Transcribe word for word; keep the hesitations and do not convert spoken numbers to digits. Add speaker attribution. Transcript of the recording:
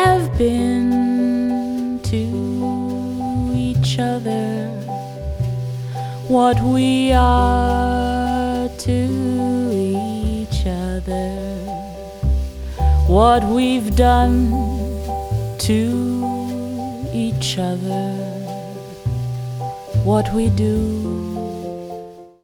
Speaker 1: have been to each other, what we are to each other, what we've done to each other, what we do